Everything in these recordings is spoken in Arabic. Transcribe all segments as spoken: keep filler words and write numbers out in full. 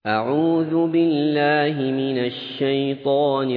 أعوذ بالله من الشيطان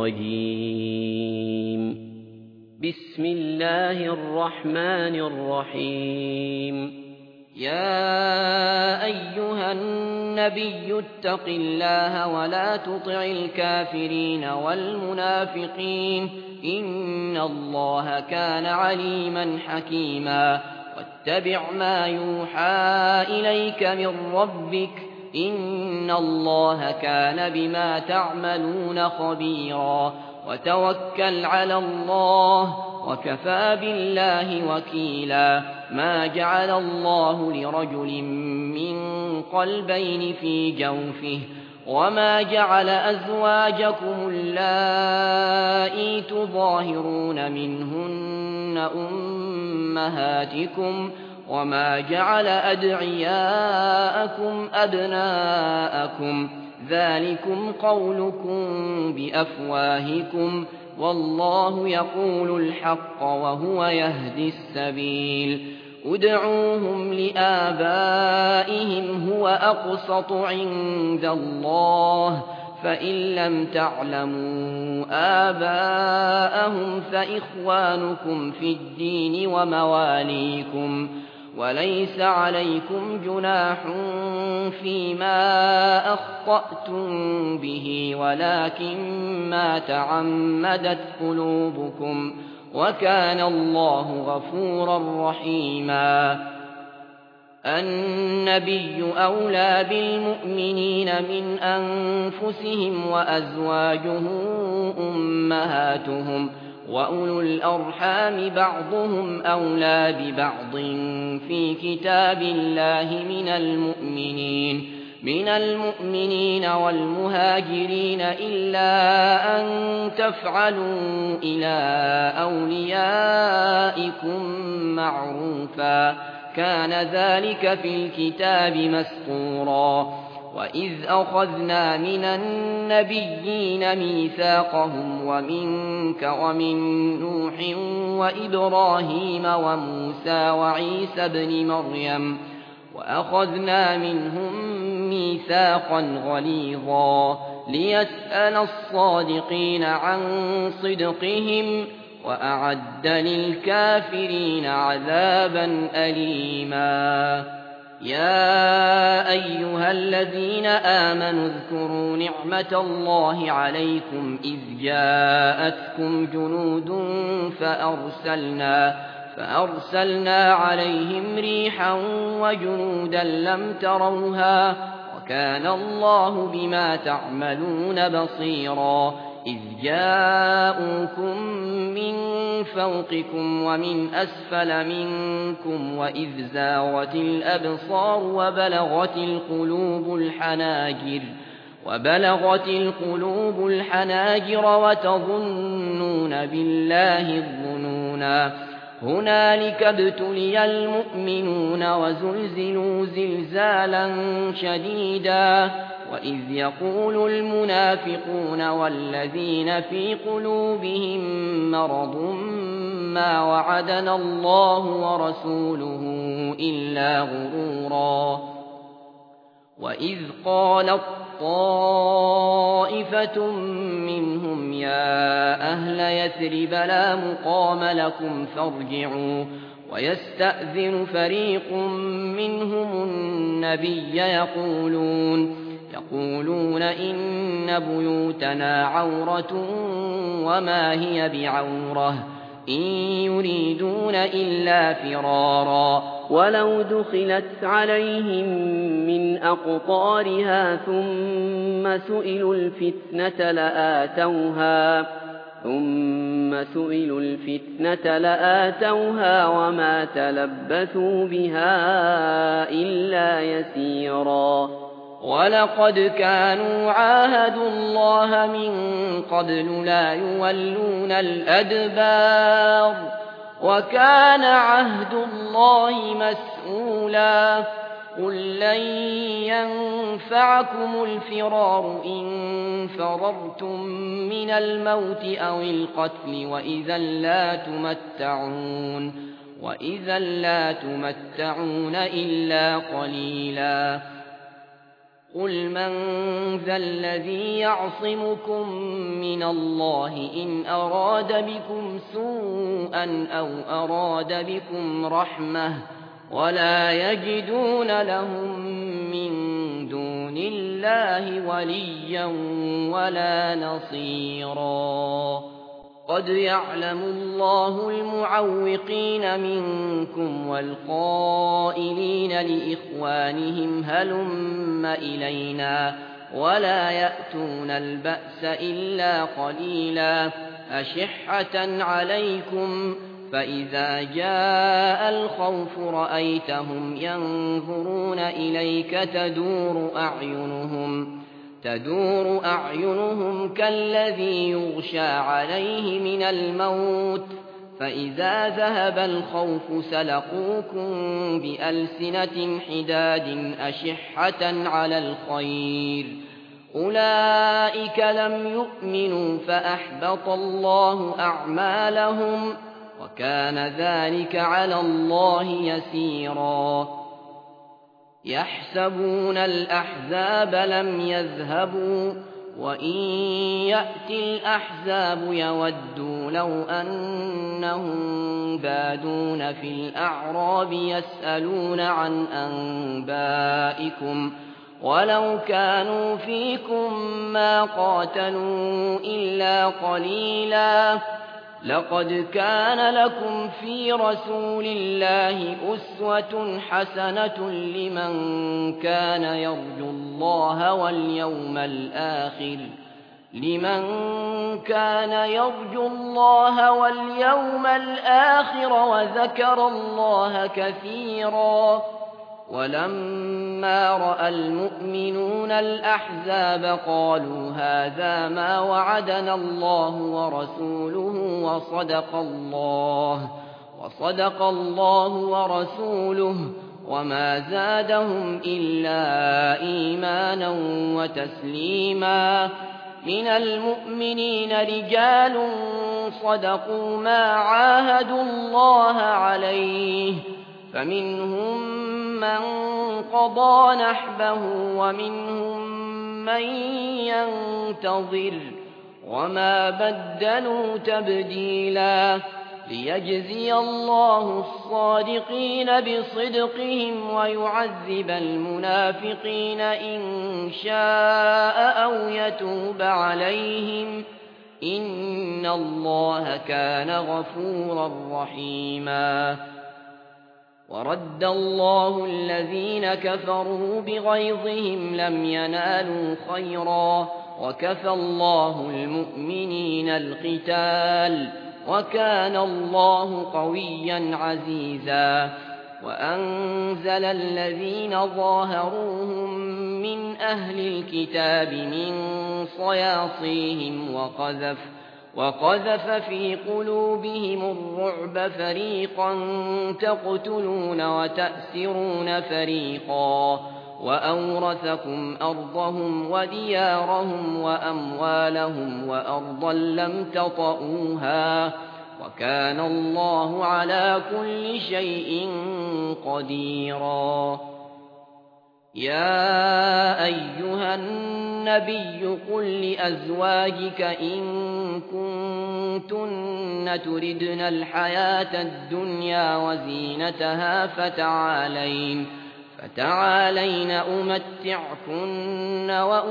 الرجيم. بسم الله الرحمن الرحيم. يا أيها النبي اتق الله ولا تطع الكافرين والمنافقين إن الله كان عليما حكيما. واتبع ما يوحى إليك من ربك إن الله كان بما تعملون خبيرا. وتوكل على الله وكفى بالله وكيلا. ما جعل الله لرجل من قلبين في جوفه وما جعل أزواجكم اللائي تظاهرون منهن أمهاتكم وما جعل أدعياءكم أبناءكم ذلكم قولكم بأفواهكم والله يقول الحق وهو يهدي السبيل. ادعوهم لآبائهم هو أقسط عند الله فإن لم تعلموا آباءهم فإخوانكم في الدين ومواليكم وليس عليكم جناح فيما أخطأتم به ولكن ما تعمدت قلوبكم وكان الله غفورا رحيما. النبي أولى بالمؤمنين من أنفسهم وأزواجه أمهاتهم وأولو الأرحام بعضهم أولى ببعض في كتاب الله من المؤمنين من المؤمنين والمهاجرين إلا أن تفعلوا إلى أوليائكم معروفا كان ذلك في الكتاب مسطورا. وإذ أخذنا من النبيين ميثاقهم ومنك ومن نوح وإبراهيم وموسى وعيسى بن مريم وأخذنا منهم ميثاقا غليظا ليسأل الصادقين عن صدقهم وأعد للكافرين عذابا أليما. يا أيها الذين آمنوا اذكروا نعمة الله عليكم إذ جاءتكم جنود فأرسلنا, فأرسلنا عليهم ريحا وجنودا لم تروها وكان الله بما تعملون بصيرا. إذ جاءوكم من فوقكم ومن أسفل منكم وإذ زاغت الأبصار وبلغت القلوب الحناجر وبلغت القلوب الحناجر وتظنون بالله الظنونا. هنالك ابتلي المؤمنون وزلزلوا زلزالا شديدا. وإذ يقول المنافقون والذين في قلوبهم مرض ما وعدنا الله ورسوله إلا غرورا. وإذ قالت طائفة منهم يا أهل يثرب لا مقام لكم فارجعوا ويستأذن فريق منهم النبي يقولون يقولون إن بيوتنا عورة وما هي بعورة إن يريدون إلا فرارا ولو دخلت عليهم من أقطارها ثم سئلوا الفتنة لآتوها ثم سئلوا الفتنة لآتوها وما تلبثوا بها إلا يسيرا. ولقد كانوا عاهدوا الله من قبل لا يولون الأدبار وكان عهد الله مسؤولا. قل لن ينفعكم الفرار إن فررتم من الموت أو القتل وإذا لا تمتعون وإذا لا تمتعون إلا قليلا. قل من ذا الذي يعصمكم من الله إن أراد بكم سوءا أو أراد بكم رحمة ولا يجدون لهم من دون الله وليا ولا نصيرا قد يعلم الله المعوقين منكم والقائلين لإخوانهم هلم إلينا ولا يأتون البأس إلا قليلا أشحة عليكم فإذا جاء الخوف رأيتهم ينظرون إليك تدور أعينهم تدور أعينهم كالذي يغشى عليه من الموت فإذا ذهب الخوف سلقوكم بألسنة حداد أشحة على الخير أولئك لم يؤمنوا فأحبط الله أعمالهم وكان ذلك على الله يسيرا يحسبون الأحزاب لم يذهبوا وإن يأتي الأحزاب يودوا لو أنهم بادون في الأعراب يسألون عن أنبائكم ولو كانوا فيكم ما قاتلوا إلا قليلا لقد كان لكم في رسول الله أسوة حسنة لمن كان يرجو الله واليوم الآخر لمن كان يرجو الله واليوم الآخر وذكر الله كثيرا ولما رأى المؤمنون الأحزاب قالوا هذا ما وعدنا الله ورسوله وصدق الله وصدق الله ورسوله وما زادهم إلا إيمانا وتسليما من المؤمنين رجال صدقوا ما عاهدوا الله عليه فمنهم من قضى نحبه ومنهم من ينتظر وما بدلوا تبديلا ليجزي الله الصادقين بصدقهم ويعذب المنافقين إن شاء أو يتوب عليهم إن الله كان غفورا رحيما ورد الله الذين كفروا بغيظهم لم ينالوا خيرا وكفى الله المؤمنين القتال وكان الله قويا عزيزا وأنزل الذين ظاهروهم من أهل الكتاب من صياصيهم وقذف وقذف في قلوبهم الرعب فريقا تقتلون وتأسرون فريقا وأورثكم أرضهم وديارهم وأموالهم وأرضا لم تطئوها وكان الله على كل شيء قديرا يا أيها النبي قل لأزواجك إن كنتن تردن الحياة الدنيا وزينتها فتعالين فتعالين أمتعكن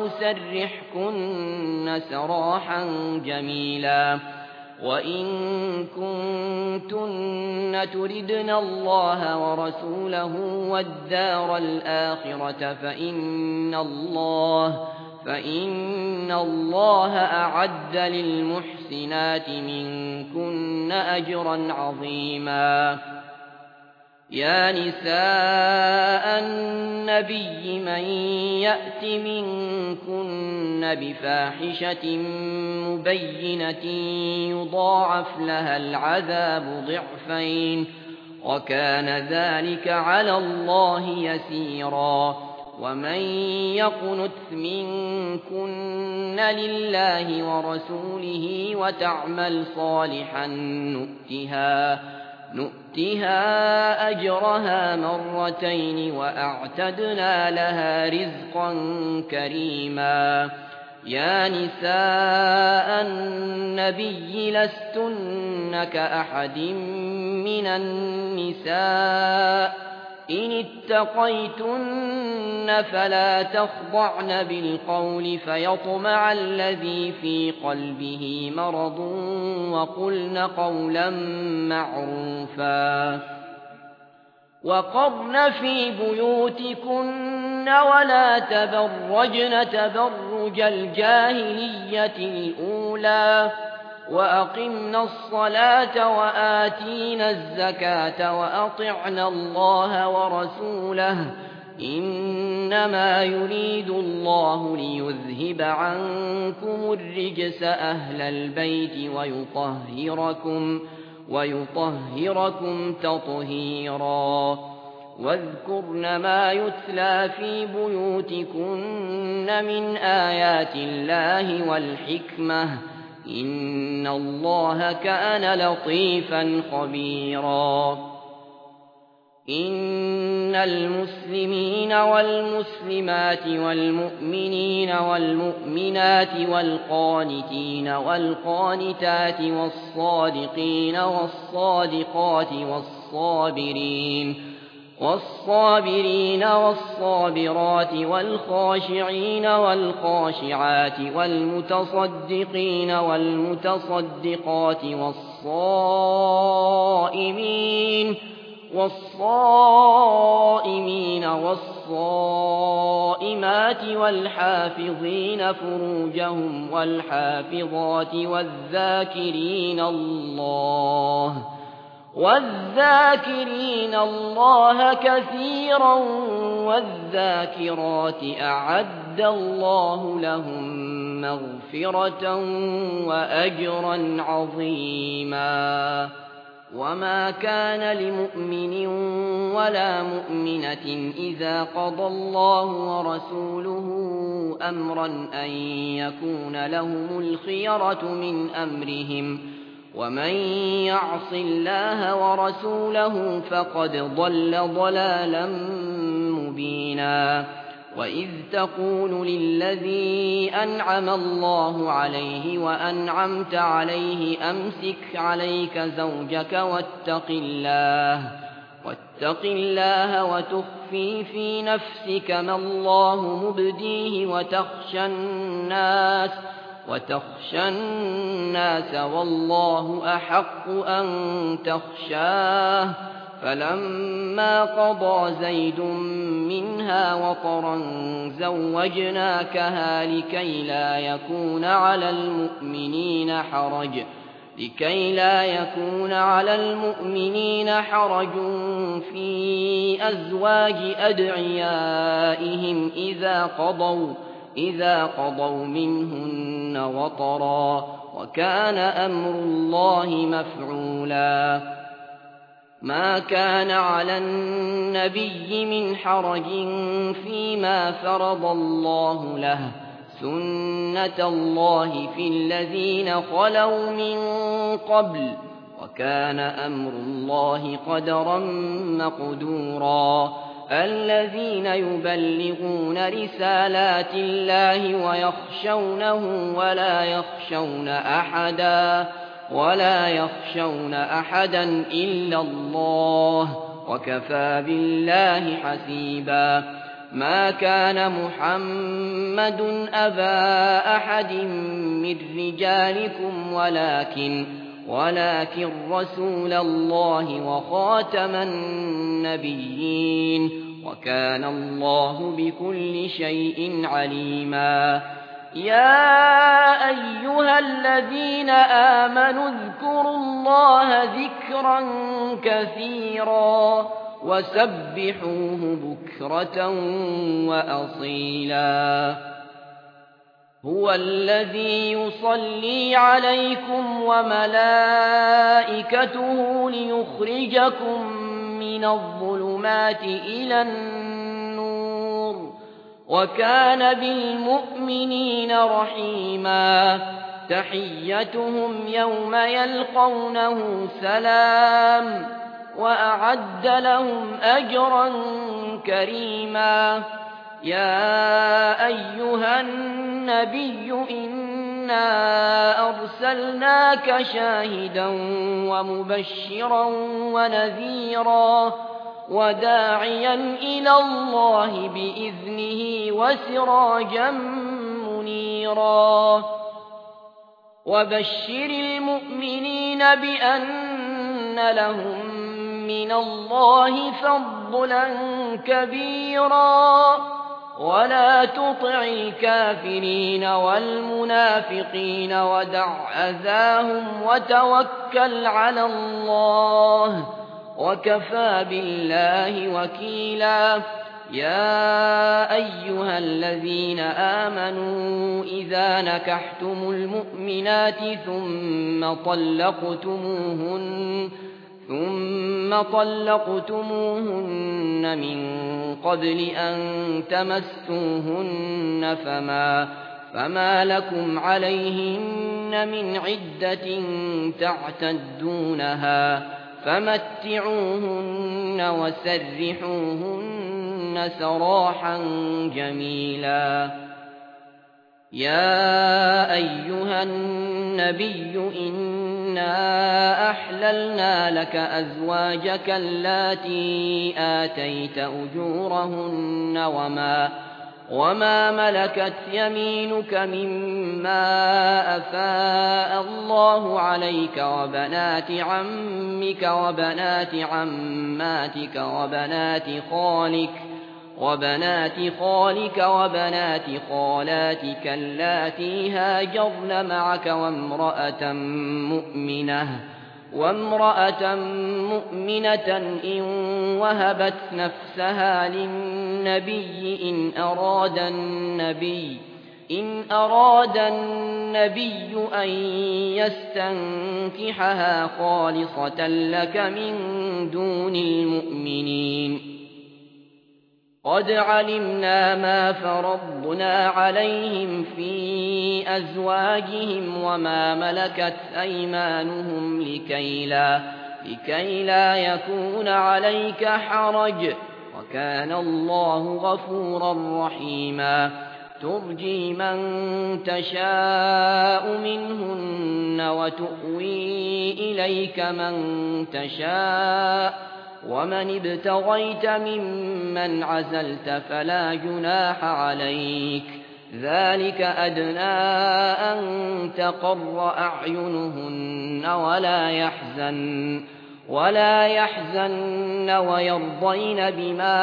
وأسرحكن سراحا جميلا وإن كنتن تردن الله ورسوله والدار الآخرة فإن الله فإن الله أعد للمحسنات منكن أجرا عظيما يا نساء النبي من يأت منكن بفاحشة مبينة يضاعف لها العذاب ضعفين وكان ذلك على الله يسيرا ومن يقنت منكن لله ورسوله وتعمل صالحا نؤتها نؤتها أجرها مرتين وأعتدنا لها رزقا كريما. يا نساء النبي لستن كأحد من النساء إن اتقيتن فلا تخضعن بالقول فيطمع الذي في قلبه مرض وقلن قولا معروفا. وقرن في بيوتكن ولا تبرجن تبرج الجاهلية الأولى وأقمنا الصلاة وآتينا الزكاة وأطعنا الله ورسوله إنما يريد الله ليذهب عنكم الرجس أهل البيت ويطهركم ويطهركم تطهيرا. واذكرن ما يتلى في بيوتكن من آيات الله والحكمة إن الله كان لطيفا خبيرا. إن المسلمين والمسلمات والمؤمنين والمؤمنات والقانتين والقانتات والصادقين والصادقات والصابرين والصابرين والصابرات والخاشعين والخاشعات والمتصدقين والمتصدقات والصائمين والصائمين والصائمات والحافظين فروجهم والحافظات والذاكرين الله والذاكرين الله كثيرا والذاكرات أعد الله لهم مغفرة وأجرا عظيما. وما كان لمؤمن ولا مؤمنة إذا قضى الله ورسوله أمرا أن يكون لهم الخيرة من أمرهم ومن يعص الله ورسوله فقد ضل ضلالا مبينا. وإذ تقول للذي أنعم الله عليه وأنعمت عليه أمسك عليك زوجك واتق الله واتق الله وتخفي في نفسك ما الله مبديه وتخشى الناس وتخشى الناس والله أحق أن تخشاه. فلما قضى زيد منها وطرا زوجناكها لكي لا يكون على المؤمنين حرج لكي لا يكون على المؤمنين حرج في أزواج أدعيائهم إذا قضوا إذا قضوا منهن وطرا وكان أمر الله مفعولا. ما كان على النبي من حرج فيما فرض الله له سنة الله في الذين خلوا من قبل وكان أمر الله قدرا مقدورا. الذين يبلغون رسالات الله ويخشونه ولا يخشون أحدا ولا يخشون أحدا إلا الله وكفى بالله حسيبا. ما كان محمد أبا أحد من رجالكم ولكن ولكن رسول الله وخاتم النبيين وكان الله بكل شيء عليما. يا أيها الذين آمنوا اذكروا الله ذكرا كثيرا وسبحوه بكرة وأصيلا. هو الذي يصلي عليكم وملائكته ليخرجكم من الظلمات إلى النور وكان بالمؤمنين رحيما. تحيتهم يوم يلقونه سلام وأعد لهم أجرا كريما. يا أيها النبي إنا أرسلناك شاهدا ومبشرا ونذيرا وداعيا إلى الله بإذنه وسراجا منيرا. وبشر المؤمنين بأن لهم من الله فضلا كبيرا ولا تطع الكافرين والمنافقين ودع أذاهم وتوكل على الله وكفى بالله وكيلا. يا أيها الذين آمنوا إذا نكحتم المؤمنات ثم طلقتموهن ثم طلقتموهن من قبل أن تمسوهن فما فما لكم عليهن من عدة تعتدونها فمتعوهن وسرحوهن سراحا جميلا. يا أيها النبي إنا أحللنا لك أزواجك اللاتي آتيت أجورهن وما وما ملكت يمينك مما أفاء الله عليك وبنات عمك وبنات عماتك وبنات خالك وبنات خالك وبنات خالاتك اللاتي هاجرن معك وامرأة مؤمنة وامرأة مؤمنة إن وهبت نفسها للنبي إن أراد النبي إن أراد النبي أن يستنكحها خالصة لك من دون المؤمنين. قد علمنا ما فرضنا عليهم في أزواجهم وما ملكت أيمانهم لكي لا, لكي لا يكون عليك حرج وكان الله غفورا رحيما. ترجي من تشاء منهن وتؤوي إليك من تشاء ومن ابتغيت ممن عزلت فلا جناح عليك ذلك أدنى أن تقر أعينهن ولا يحزن ولا يحزن ويرضين بما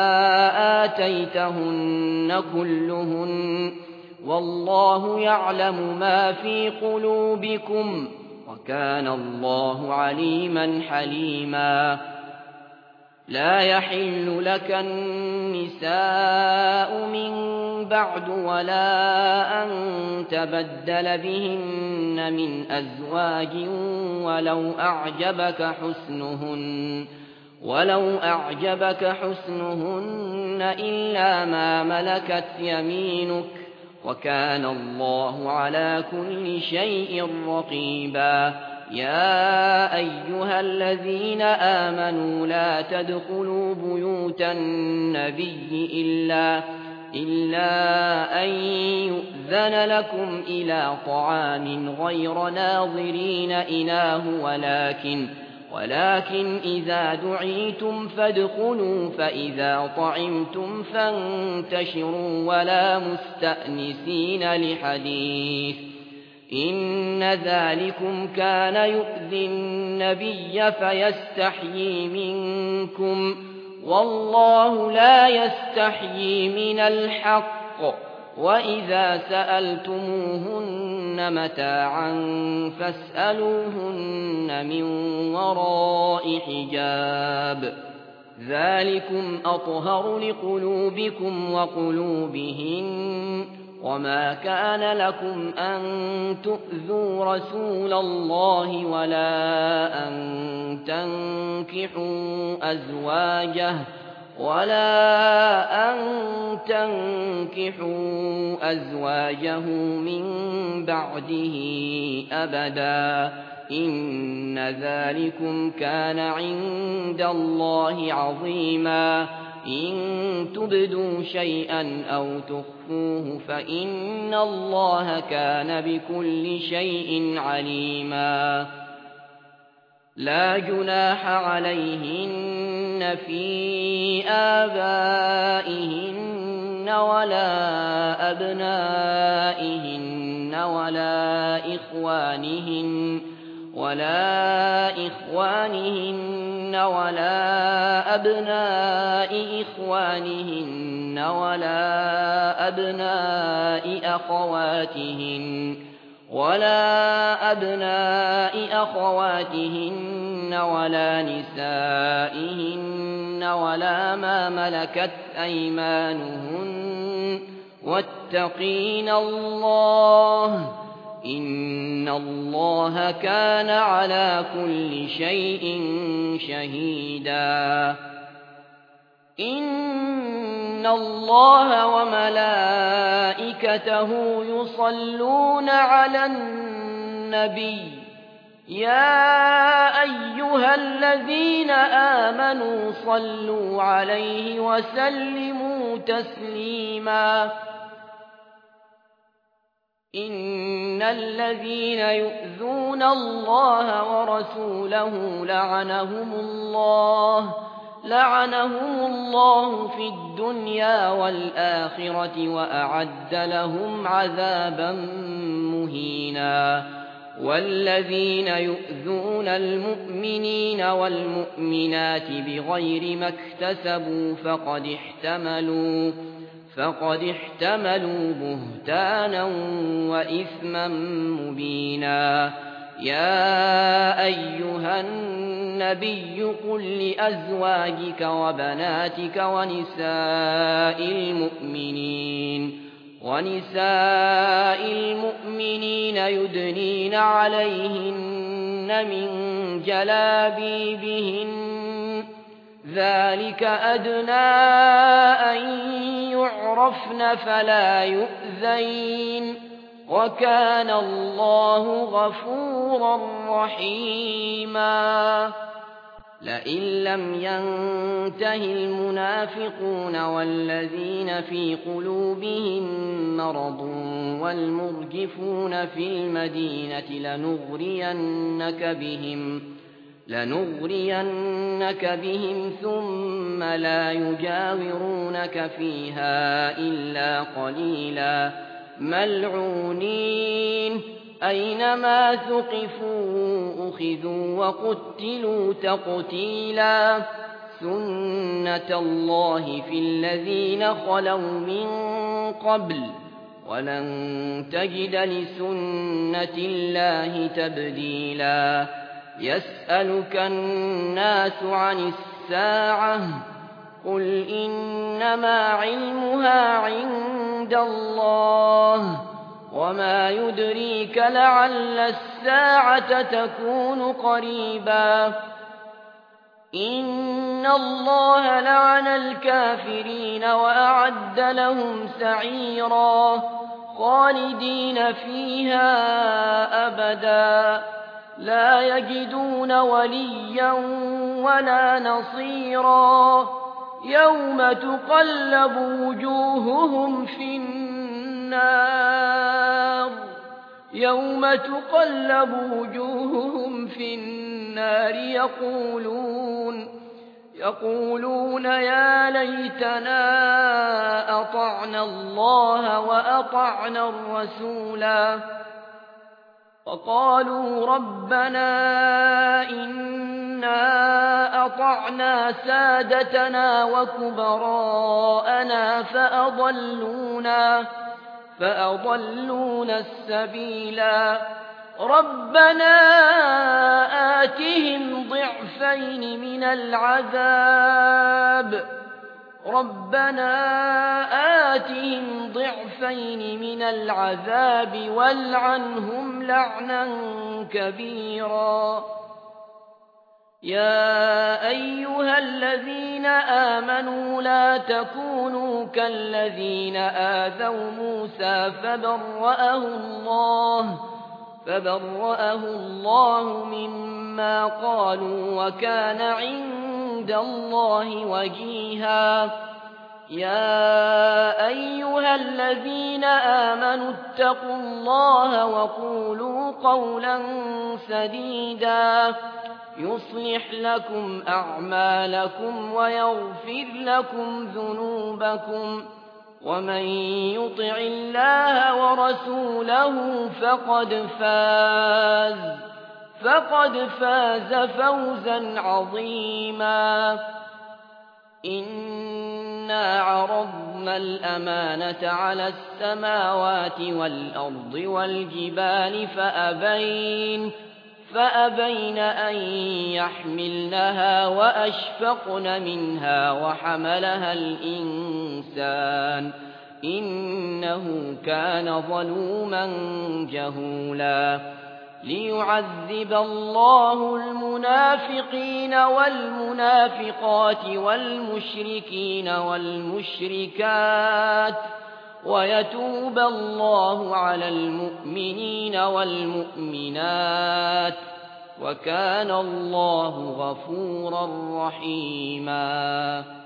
آتيتهن كلهن والله يعلم ما في قلوبكم وكان الله عليما حليما. لا يحل لك النساء من بعد ولا أن تبدل بهن من أزواج ولو أعجبك حسنهن ولو أعجبك حسنهن إلا ما ملكت يمينك وكان الله على كل شيء رقيبا. يا أيها الذين آمنوا لا تدخلوا بيوت النبي إلا, إلا أن يؤذن لكم إلى طعام غير ناظرين إناه ولكن, ولكن إذا دعيتم فادخلوا فإذا طعمتم فانتشروا ولا مستأنسين لحديث إن ذلكم كان يؤذي النبي فيستحيي منكم والله لا يستحيي من الحق. وإذا سألتموهن متاعا فاسألوهن من وراء حجاب ذلكم أطهر لقلوبكم وقلوبهن. وما كان لكم أن تؤذوا رسول الله ولا أن تنكحوا أزواجه ولا أن تنكحوا أزواجه من بعده أبدا إن ذلكم كان عند الله عظيما إن تبدوا شيئا أو تخفوه فإن الله كان بكل شيء عليما لا جناح عليهن في آبائهن ولا أبنائهن ولا إخوانهن ولا إخوانهن ولا أبناء إخوانهن ولا أبناء أخواتهن ولا أبناء أخواتهن ولا نسائهن ولا ما ملكت أيمانهن واتقين الله إن الله كان على كل شيء شهيدا إن الله وملائكته يصلون على النبي يا أيها الذين آمنوا صلوا عليه وسلموا تسليما إن الذين يؤذون الله ورسوله لعنهم الله لعنهم الله في الدنيا والآخرة وأعد لهم عذابا مهينا والذين يؤذون المؤمنين والمؤمنات بغير ما اكتسبوا فقد احتملوا فقد احتملوا بهتانا وإثما مبينا يا أيها النبي قل لأزواجك وبناتك ونساء المؤمنين ونساء المؤمنين يدنين عليهن من جلابيبهن ذلك أدنى أن يعرفن فلا يؤذين وكان الله غفورا رحيما لئن لم ينته المنافقون والذين في قلوبهم مرض والمرجفون في المدينة لنغرينك بهم لنغرينك بهم ثم لا يجاورونك فيها إلا قليلا ملعونين أينما ثقفوا أخذوا وقتلوا تقتيلا سنة الله في الذين خلوا من قبل ولن تجد لسنة الله تبديلا يسألك الناس عن الساعة قل إنما علمها عند الله وما يدريك لعل الساعة تكون قريبا إن الله لعن الكافرين وأعد لهم سعيرا خالدين فيها أبدا لا يجدون وليا ولا نصيرا يوم تقلب وجوههم في النار يوم تقلب وجوههم في النار يقولون يقولون يا ليتنا أطعنا الله وأطعنا الرسولا وقالوا ربنا إنا أطعنا سادتنا وكبراءنا فأضلونا فأضلونا السبيلا ربنا آتهم ضعفين من العذاب ربنا آتهم ضعفين من العذاب والعنهم لعنا كبيرا يا أيها الذين آمنوا لا تكونوا كالذين آذوا موسى فبرأه الله فبرأه الله مما قالوا وكان عند الله وجيها. يا أيها الذين آمنوا اتقوا الله وقولوا قولا سديدا يصلح لكم أعمالكم ويغفر لكم ذنوبكم ومن يطع الله ورسوله فقد فاز فقد فاز فوزا عظيما. إنا عرضنا الأمانة على السماوات والأرض والجبال فأبين فأبين أن يحملنها وأشفقن منها وحملها الإنسان إنه كان ظلوما جهولا. ليعذب الله المنافقين والمنافقات والمشركين والمشركات ويتوب الله على المؤمنين والمؤمنات وكان الله غفورا رحيما.